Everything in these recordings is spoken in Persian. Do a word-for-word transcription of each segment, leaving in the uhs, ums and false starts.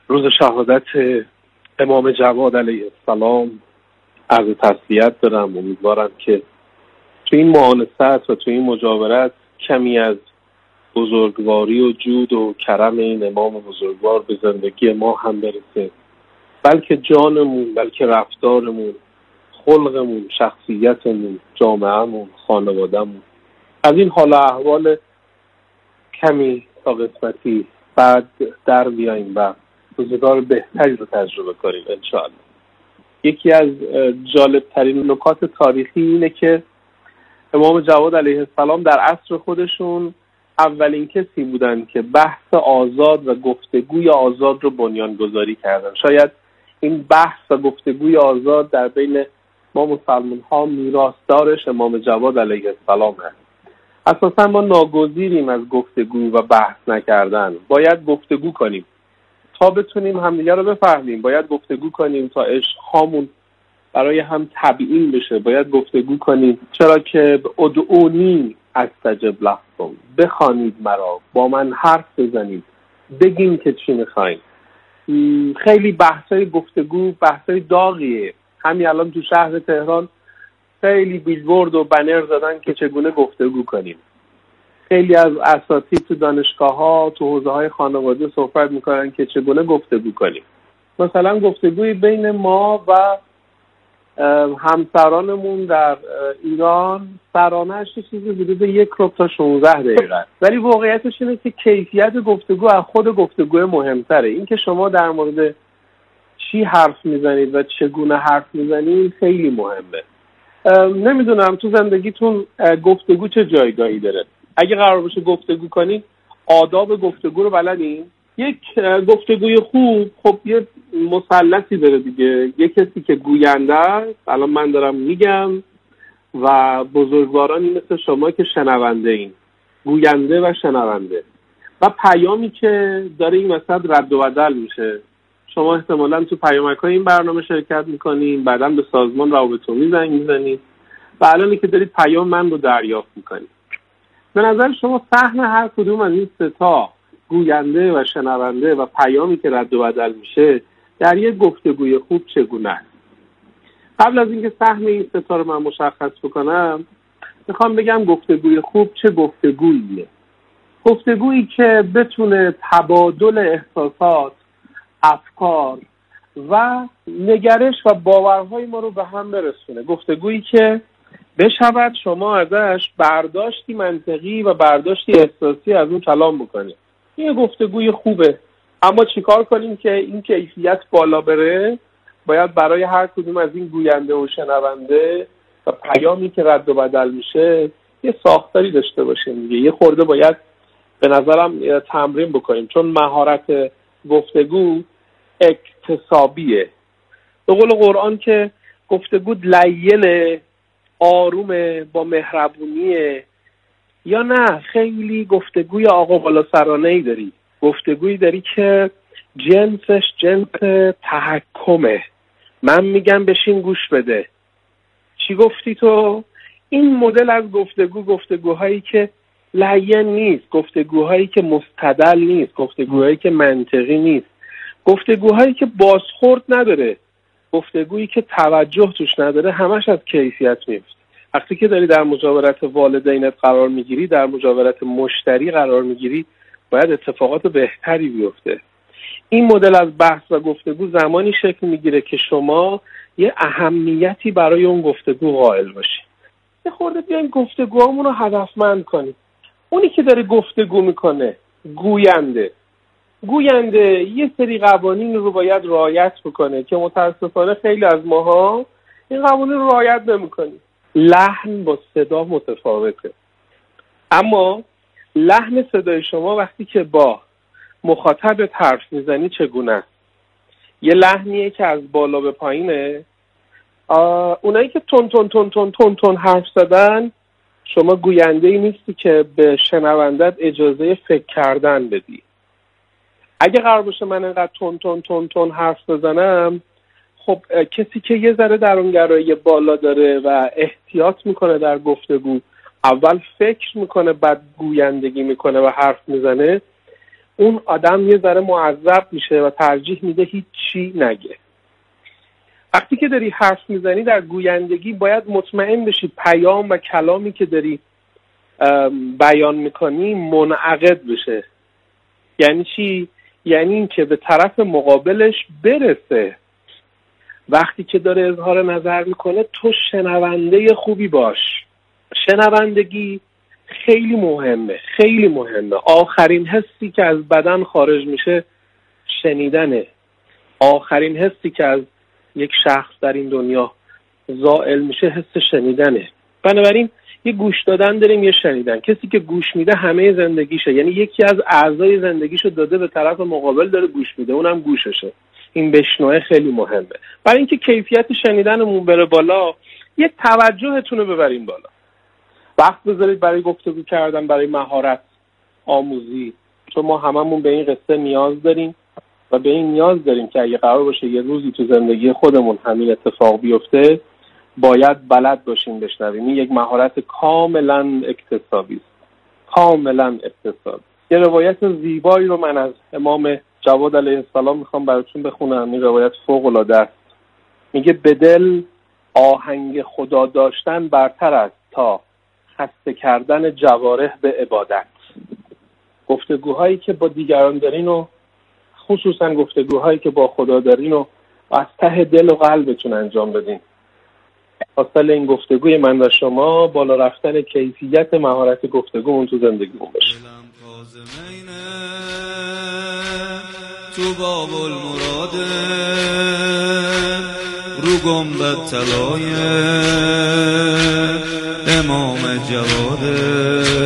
روز شهادت امام جواد علیه السلام عرض تسلیت دارم. امیدوارم که تو این معانست و تو این مجاورت کمی از بزرگواری و جود و کرم این امام بزرگوار به زندگی ما هم برسه، بلکه جانمون، بلکه رفتارمون، خلقمون، شخصیتمون، جامعهمون، خانوادهمون از این حال احوال کمی تا قسمتی بعد در بیاییم و روزگار بهتری رو تجربه کنیم انشاءالله. یکی از جالبترین نکات تاریخی اینه که امام جواد علیه السلام در عصر خودشون اولین کسی بودن که بحث آزاد و گفتگوی آزاد رو بنیانگذاری کردن. شاید این بحث و گفتگوی آزاد در بین ما مسلمان ها میراثدارش امام جواد علیه السلام هست. اساسا ما ناگزیریم از گفتگو و بحث نکردن. باید گفتگو کنیم تا بتونیم همدیگه رو بفهمیم. باید گفتگو کنیم تا عشق‌هامون برای هم تبیین بشه. باید گفتگو کنیم چرا که ادعونی استجب لکم، بخوانید مرا، با من حرف بزنید، بگیم که چی میخوایم. خیلی بحثای گفتگو بحثای داغیه. همین الان تو شهر تهران خیلی بیلبورد و بنر زدن که چگونه گفتگو کنیم. خیلی از اساتید تو دانشگاه ها تو حوزه های خانواده صحبت میکنن که چگونه گفتگو کنیم. مثلا گفتگوی بین ما و همسرانمون در ایران سرانه‌اش چیزی حدود یک ربع تا شانزده دقیقه، ولی واقعیتش اینه که کیفیت گفتگو از خود گفتگو مهمتره. این که شما در مورد چی حرف میزنید و چگونه حرف میزنید خیلی مهمه. نمیدونم تو زندگیتون گفتگو چه جایگاهی داره؟ اگه قرار باشه گفتگو کنید آداب گفتگو رو بلدین؟ یک گفتگوی خوب خب یه مثلثی داره دیگه. یک کسی که گوینده است، الان من دارم میگم، و بزرگوارانی مثل شما که شنونده این، گوینده و شنونده، و پیامی که داره این وسط رد و بدل میشه. شما احتمالاً تو پیامک‌های این برنامه شرکت میکنین، بعداً به سازمان روابط عمومی زنگ میزنید و الانی که دارید پیام من رو دریافت میکنید. به نظر شما سهم هر کدوم از این سه تا، گوینده و شنونده و پیامی که رد و بدل میشه، در یک گفتگوی خوب چگونه است؟ قبل از اینکه سهم این سه تا رو من مشخص بکنم، میخوام بگم گفتگوی خوب چه گفتگوییه. گفتگویی که بتونه تبادل احساسات، افکار و نگرش و باورهای ما رو به هم برسونه. گفتگویی که بشود شما ازش برداشتی منطقی و برداشتی احساسی از اون کلام بکنید. این گفتگوی خوبه. اما چیکار کنیم که این کیفیت بالا بره؟ باید برای هر کدوم از این گوینده و شنونده و پیامی که رد و بدل میشه یه ساختاری داشته باشیم دیگه. یه خورده باید به نظرم تمرین بکنیم، چون مهارت گفتگو اکتسابیه. به قول قرآن که گفتگو لینه، آرومه، با مهربونیه، یا نه خیلی گفتگوی آقا بالا سرانه‌ای داری، گفتگویی داری که جنسش جنس تحکمه. من میگم بشین گوش بده، چی گفتی تو؟ این مدل از گفتگو، گفتگوهایی که لین نیست، گفتگوهایی که مستدل نیست، گفتگوهایی که منطقی نیست، گفتگوهایی که بازخورد نداره، گفتگویی که توجه توش نداره، همش از کیفیت میفته. وقتی که داری در مجاورت والدینت قرار میگیری، در مجاورت مشتری قرار میگیری، باید اتفاقات بهتری بیفته. این مدل از بحث و گفتگو زمانی شکل میگیره که شما یه اهمیتی برای اون گفتگو قائل باشی. یه خورده بیاین گفتگوامون رو هدفمند کنیم. اونی که داره گفتگو میکنه، گوینده گوینده یه سری قوانین رو باید رعایت بکنه که متاسفانه خیلی از ماها این قوانین رو رعایت نمی‌کنیم. لحن با صدا متفاوته، اما لحن صدای شما وقتی که با مخاطب حرف میزنی چگونه است؟ یه لحنیه که از بالا به پایینه. اونایی که تون تون تون تون تون تون حرف زدن، شما گوینده‌ای نیستی که به شنوندت اجازه فکر کردن بدی. اگه قرار باشه من اینقدر تون تون تون تون حرف بزنم، خب کسی که یه ذره درونگرایی بالا داره و احتیاط میکنه در گفتگو، اول فکر میکنه بعد گویندگی میکنه و حرف میزنه، اون آدم یه ذره معذب میشه و ترجیح میده هیچ چی نگه. وقتی که داری حرف میزنی در گویندگی باید مطمئن بشی پیام و کلامی که داری بیان میکنی منعقد بشه. یعنی چی؟ یعنی این که به طرف مقابلش برسه. وقتی که داره اظهار نظر میکنه تو شنونده خوبی باش. شنوندگی خیلی مهمه، خیلی مهمه. آخرین حسی که از بدن خارج میشه شنیدنه. آخرین حسی که از یک شخص در این دنیا زائل میشه حس شنیدنه. بنابراین یه گوش دادن داریم، یه شنیدن. کسی که گوش میده همه زندگیشه، یعنی یکی از اعضای زندگیشو داده به طرف مقابل، داره گوش میده، اونم گوششه. این بشنوه خیلی مهمه. برای اینکه کیفیت شنیدنمون بره بالا، یه توجهتون رو ببرین بالا. وقت بذارید برای گفتگو کردن، برای مهارت آموزی، چون ما هممون به این قصه نیاز داریم و به این نیاز داریم که اگه قرار باشه یه روزی تو زندگی خودمون همین اتفاق بیفته، باید بلد باشیم بشنویم. این یک مهارت کاملا اکتسابی است، کاملا اکتسابی. یه روایت زیبایی رو من از امام جواد علیه السلام میخوام براتون بخونم. این روایت فوق العاده است. میگه به دل آهنگ خدا داشتن برتر است تا خسته کردن جوارح به عبادت. گفتگوهایی که با دیگران دارین و خصوصا گفتگوهایی که با خدا دارین و از ته دل و قلبتون انجام بدین. اصل این گفتگوی من و شما بالا رفتن کیفیت مهارت گفتگومون تو زندگیمون بشه. تو باب المراده رو گنبد طلای امام جواده،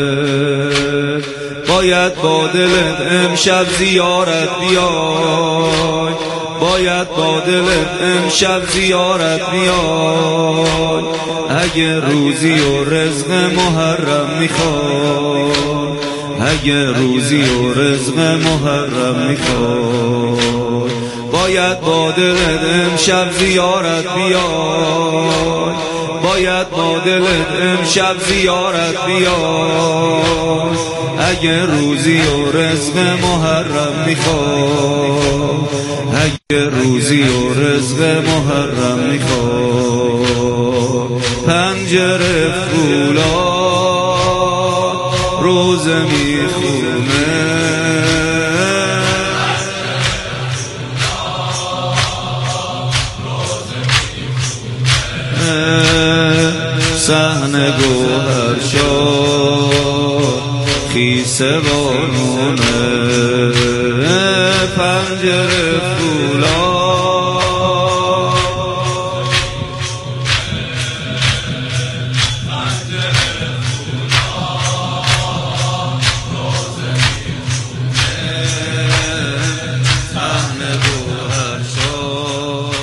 باید با دلت امشب زیارت بیای، باید با دلت امشب زیارت بیای. اگه روزی و رزق محرم میخوای، اگه روزی و رزق محرم میخوای، باید با دلت امشب زیارت بیای، باید با دلت امشب زیارت بیای. اگه روزی و رزق محرم میخوای، اگه روزی و رزق محرم میخوای. پنجره فولاد روزه میخونه، صحنه گوهر شد خیسه بانونه. پنجره فولاد صحنه گوهر شد.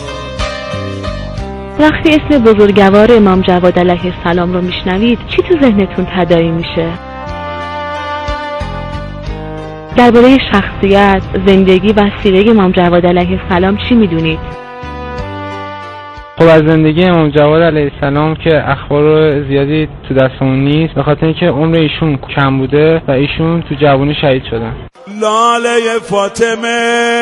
وقتی اسم بزرگوار امام جواد علیه السلام رو میشنوید چی تو ذهنتون تداعی میشه؟ درباره شخصیت، زندگی و سیره امام جواد علیه السلام چی میدونید؟ خب از زندگی امام جواد علیه السلام که اخبار زیادی تو دستمون نیست، به خاطر اینکه عمر ایشون کم بوده و ایشون تو جوانی شهید شدن. لاله فاطمه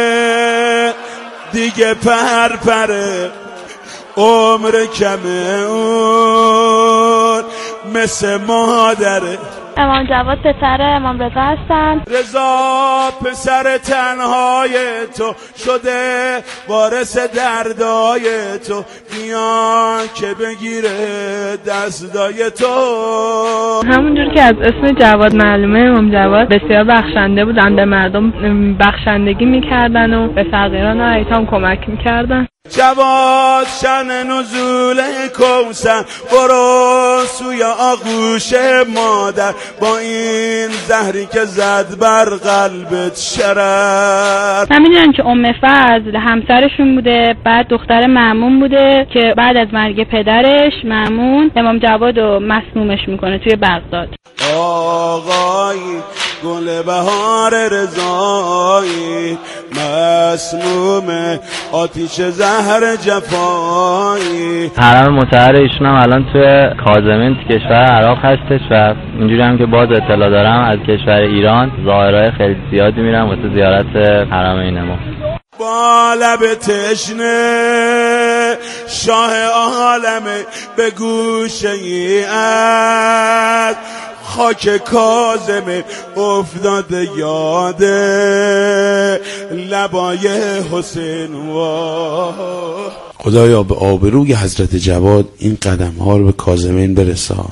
دیگه پر پره، عمر کمه اون مثل مادره. امام جواد پسر امام رضا هستن. رضا پسر تنهای تو شده وارث دردای تو، بیان که بگیره دستای تو. همونجور که از اسم جواد معلومه، امام جواد بسیار بخشنده بودن، به مردم بخشندگی میکردن و به فقیران و ایتام کمک میکردن. جواد شن نزول کوثر، برو سوی آغوش مادر، با این زهری که زد بر قلبت شرر. نمیدونم که ام فضل همسرشون بوده، بعد دختر مأمون بوده که بعد از مرگ پدرش مأمون امام جواد رو مسمومش میکنه توی بغداد. آقایی گل بهار رضایی، مسموم آتیش زهر جفایی. حرم مطهر ایشون هم الان توی کاظمین تو کشور عراق هستش و اینجوری هم که باز اطلاع دارم از کشور ایران زائرای خیلی زیادی میرن واسه زیارت حرمین ما. با لب تشنه شاه عالمه به گوشه ای از خاک کاظم افتاده یاده لبای حسین و خدایا به آبروی حضرت جواد این قدم ها رو به کاظمین برسان.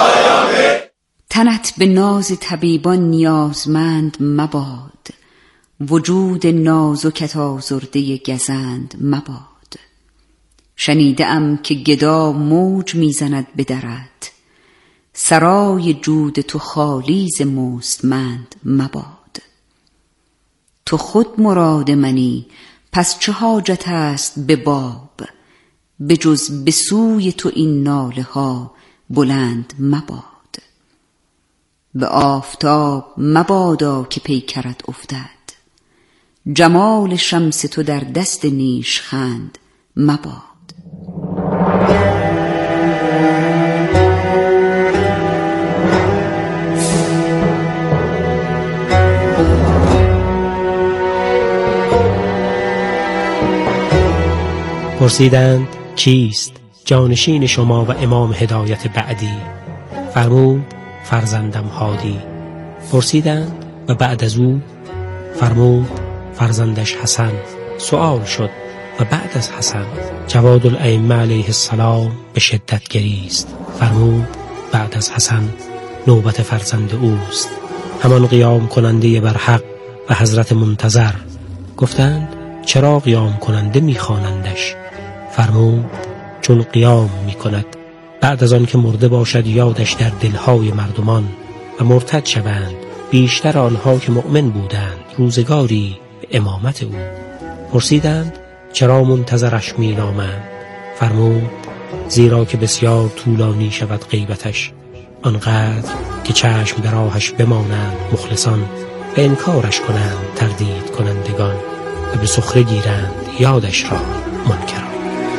تنت به ناز طبیبان نیازمند مباد، وجود نازکت آزرده گزند مباد. شنیده ام که گدا موج میزند به درت، سرای جود تو خالی ز مستمند مباد. تو خود مراد منی پس چه حاجت است به باب، به جز به سوی تو این ناله ها بلند مباد. به آفتاب مبادا که پیکرت افتد، جمال شمس تو در دست نیشخند مباد. پرسیدند کیست جانشین شما و امام هدایت بعدی؟ فرمود فرزندم هادی. پرسیدند و بعد از او؟ فرمود فرزندش حسن. سؤال شد و بعد از حسن؟ جواد الائمه علیه السلام به شدت گریست. فرمود بعد از حسن نوبت فرزند اوست، همان قیام کننده بر حق و حضرت منتظر. گفتند چرا قیام کننده میخوانندش؟ فرمود چون قیام میکند بعد از آن که مرده باشد یادش در دلهای مردمان و مرتد شوند، بیشتر آنها که مؤمن بودند روزگاری به امامت او. پرسیدند چرا منتظرش می نامند؟ فرمود زیرا که بسیار طولانی شود غیبتش، آنقدر که چشم در راهش بمانند مخلصان و انکارش کنند تردید کنندگان و به سخره گیرند یادش را منکران.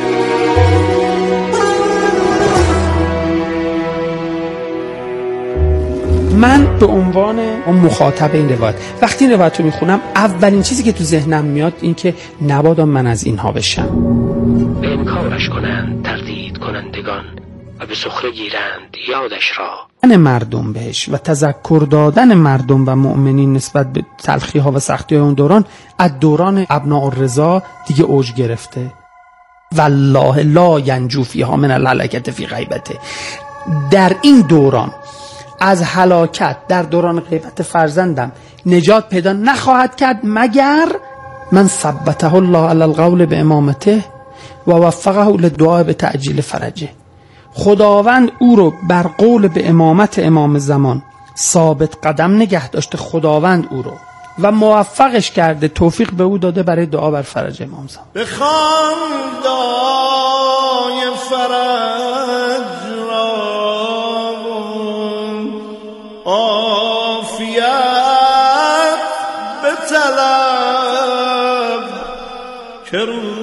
من به عنوان اون مخاطب این روایت وقتی این روایت رو میخونم اولین چیزی که تو ذهنم میاد این که نبادا من از اینها بشم. به انکارش کنند تردید کنندگان و به سخره گیرند یادش را. من مردم بهش و تذکر دادن مردم و مؤمنین نسبت به تلخی ها و سختی های اون دوران از دوران ابناء الرضا دیگه اوج گرفته. والله لا ینجو فیها من الهلکت فی غیبته. در این دوران از هلاکت در دوران غیبت فرزندم نجات پیدا نخواهد کرد مگر من ثبته الله علی القول به امامته و وفقه للدعاء به تعجیل فرجه. خداوند او رو بر قول به امامت امام زمان ثابت قدم نگه داشته، خداوند او رو و موفقش کرده، توفیق به او داده برای دعا بر فرج امام زمان. بخوان دعای فرج را عافیت به طلب که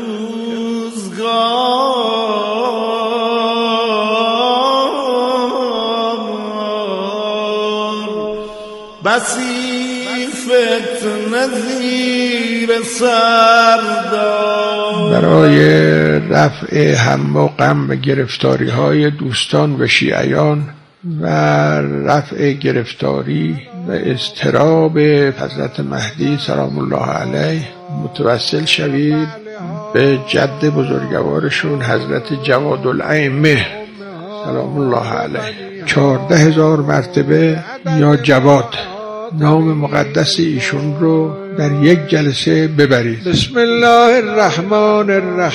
روزگار بسی فتنه زیر سر دار. برای رفع هم و غم و گرفتاری های دوستان و شیعیان و رفع گرفتاری و اضطراب حضرت مهدی سلام الله علیه متوسل شوید به جد بزرگوارشون حضرت جواد الائمه سلام الله علیه. چهارده هزار مرتبه یا جواد نام مقدس ایشون رو در یک جلسه ببرید. بسم الله الرحمن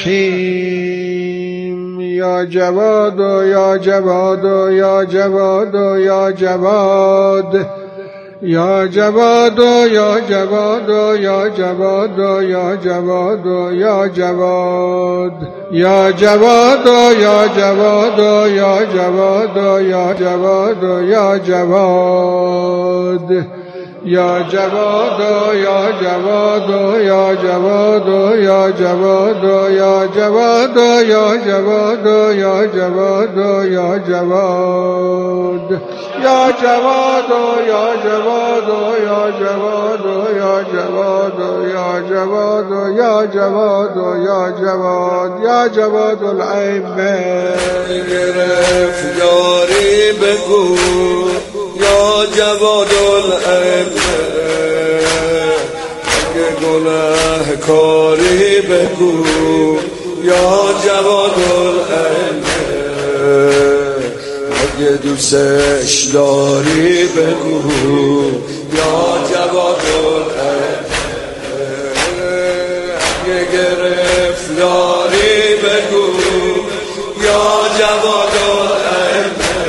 الرحیم. یا جواد و یا جواد و یا جواد و یا جواد یا جواد و یا جواد و یا جواد و یا جواد و یا جواد یا جواد و یا جواد و یا جواد و یا جواد و یا جواد یا جواد یا جواد یا جواد یا جواد یا جواد یا جواد یا جواد یا جواد یا جواد یا جواد یا جواد یا جواد یا جواد یا جواد یا جواد یا جواد الائمه گرفتاری بگو یا جواد الائمه اگه گناه کاری بگو یا جواد الائمه اگه دوستش داری بگو یا جواد الائمه اگه گرفتاری بگو یا جواد الائمه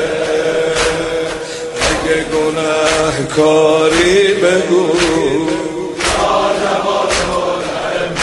اگه گناه کاری بگو یا جواد الائمه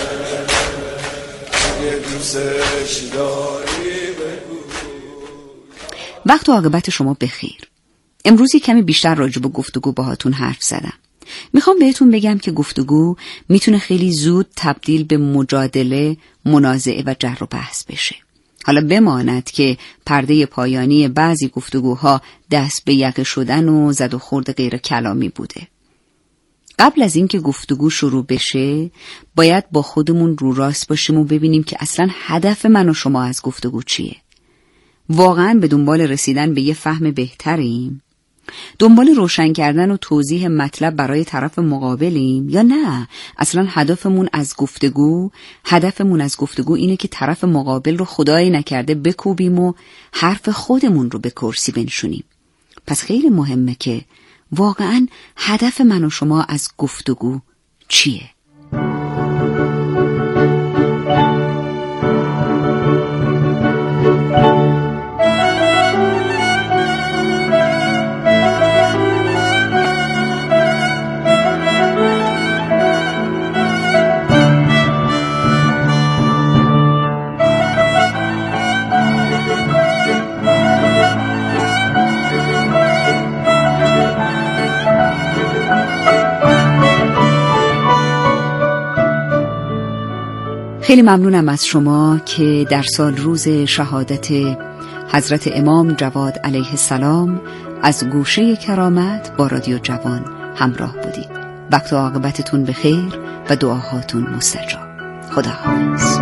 اگه دوستش داری بگو. وقت و عاقبت شما بخیر. امروزی کمی بیشتر راجع به گفتگو باهاتون حرف زدم. میخوام بهتون بگم که گفتگو میتونه خیلی زود تبدیل به مجادله، منازعه و جر و بحث بشه. حالا بماند که پرده پایانی بعضی گفتگوها دست به یقه شدن و زد و خورد غیر کلامی بوده. قبل از اینکه گفتگو شروع بشه باید با خودمون رو راست باشیم و ببینیم که اصلا هدف من و شما از گفتگو چیه. واقعا به دنبال رسیدن به یه فهم بهتریم؟ دنبال روشن کردن و توضیح مطلب برای طرف مقابلیم یا نه اصلا هدفمون از گفتگو هدفمون از گفتگو اینه که طرف مقابل رو خدایی نکرده بکوبیم و حرف خودمون رو به کرسی بنشونیم. پس خیلی مهمه که واقعا هدف من و شما از گفتگو چیه؟ خیلی ممنونم از شما که در سال روز شهادت حضرت امام جواد علیه السلام از گوشه کرامت با رادیو جوان همراه بودید. وقت و عاقبتتون بخیر و دعاهاتون مستجاب. خدا حافظ.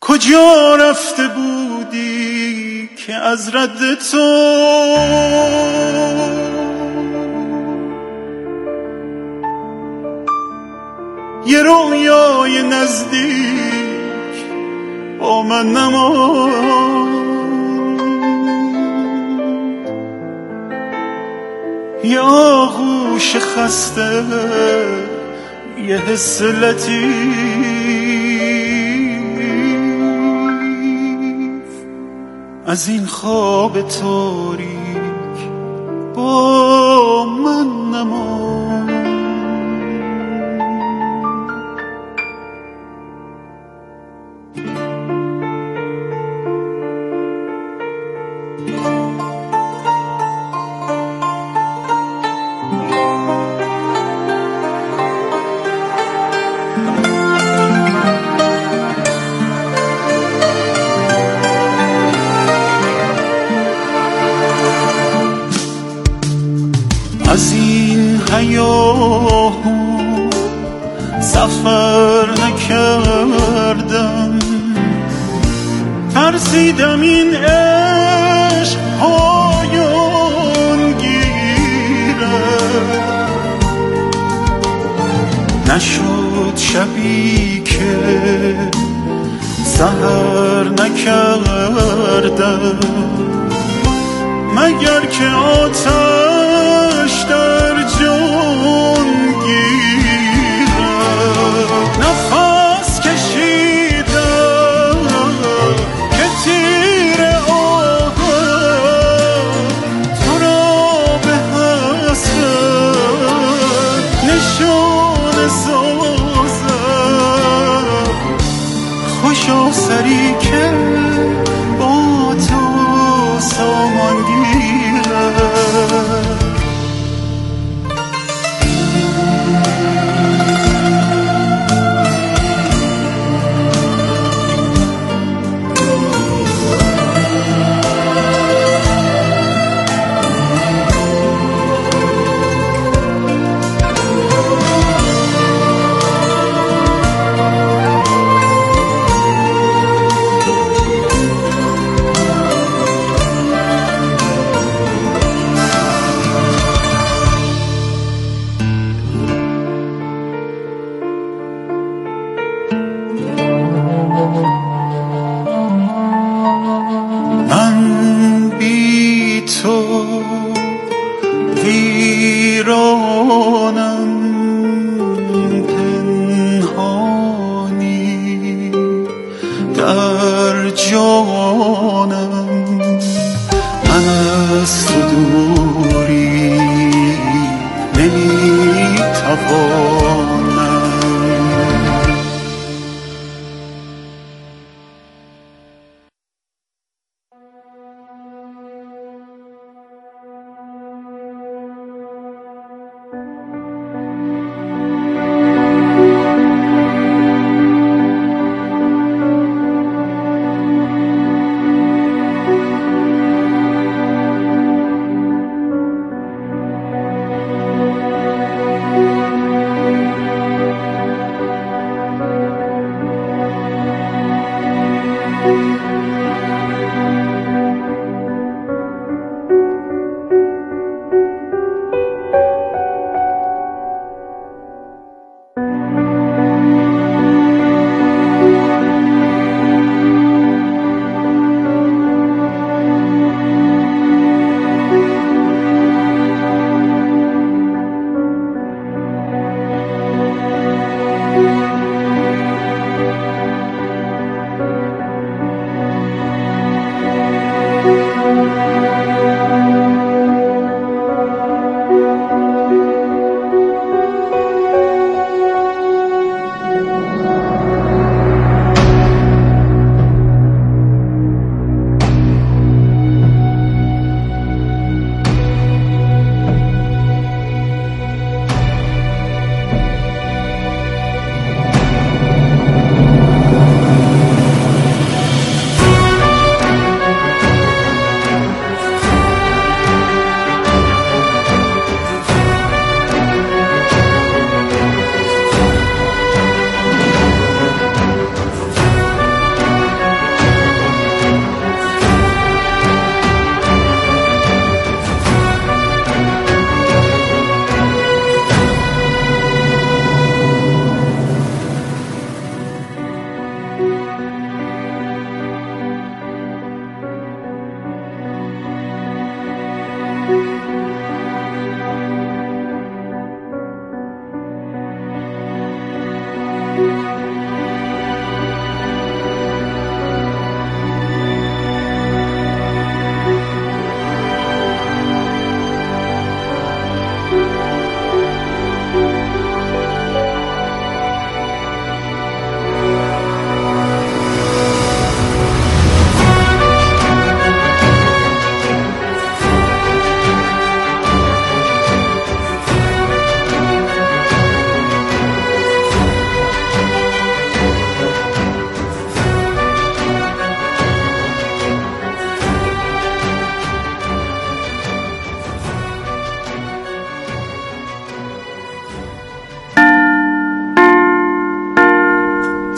کجا رفته بودی که از رد تو یه رویای نزدیک با من نماند؟ یا آغوش خسته یه حس لطیف از این خواب تاریک با من نماند؟ از این هیاهو سفر نکردم، ترسیدم این عشق پایان گیره، نشد شبی که سحر نکردم مگر که آتش در جان گیره. نفس کشیدم که تیر آهم تو را به حسرت نشان سازم، خوشا سری که با تو سامان گیره. من بی تو ویرانم، پنهانی در جانم، از تو دوری نمیتوانم.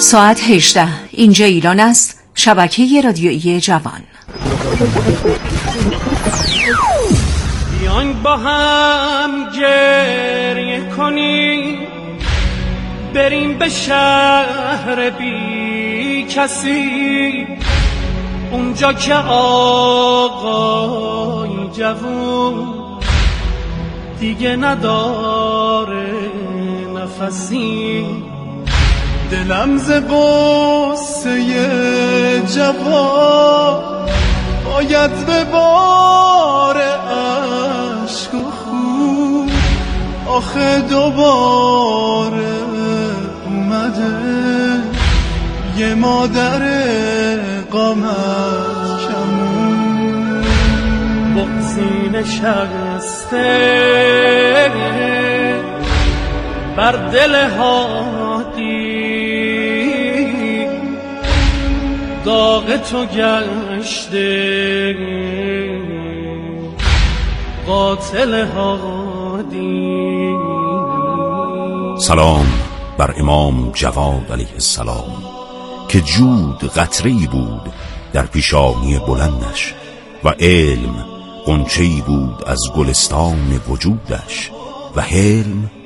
ساعت هجده. اینجا ایران است. شبکه رادیویی جوان. بیاین با هم گریه کنیم، بریم به شهر بی کسی، اونجا که آقای جوون دیگه نداره نفسی. دلم ز قصه جوان باید به بار عشق و خون، آخه دوباره اومده یه مادر قامت کمون. بغضی نشسته بر دل هادی، داغ تو گشته قاتل هادی. سلام بر امام جواد علیه السلام که جود قطره‌ای بود در پیشانی بلندش و علم غنچه‌ای بود از گلستان وجودش و حلم